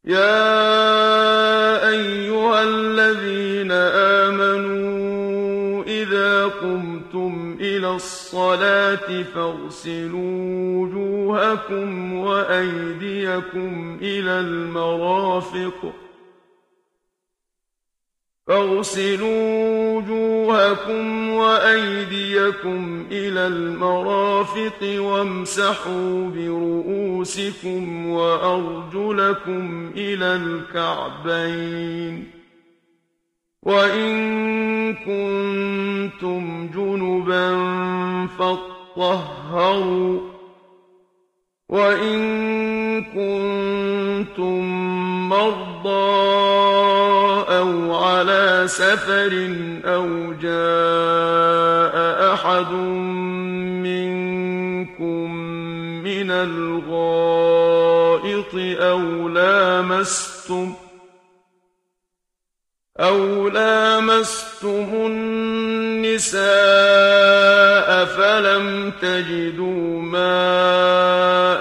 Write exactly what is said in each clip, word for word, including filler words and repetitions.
يَا أَيُّهَا الَّذِينَ آمَنُوا إِذَا قُمْتُمْ إِلَى الصَّلَاةِ فَاغْسِلُوا وُجُوهَكُمْ وَأَيْدِيَكُمْ إِلَى الْمَرَافِقِ فاغسلوا وجوهكم وأيديكم إلى المرافق وامسحوا برؤوسكم وأرجلكم إلى الكعبين وإن كنتم جنبا فاطهروا وإن كنتم مرضى أو على سفر أو جاء أحد منكم من الغائط أو لامستم أو لامستم النساء فلم تجدوا ماء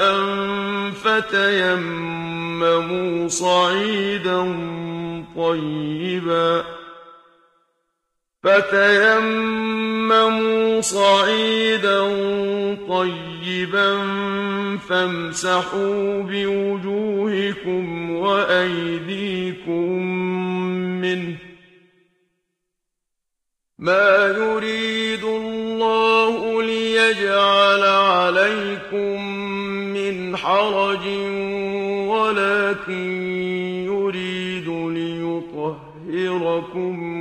فتيمموا صعيدا طيبا فتيمموا صعيدا طيبا فامسحوا بوجوهكم وأيديكم منه ما يريد الله ليجعل عليكم من حرج ولكن يريد ليطهركم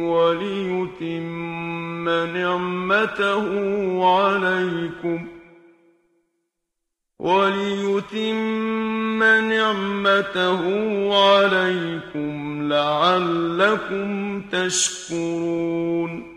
وليتم نعمته عليكم وليتم نعمته عليكم لعلكم تشكرون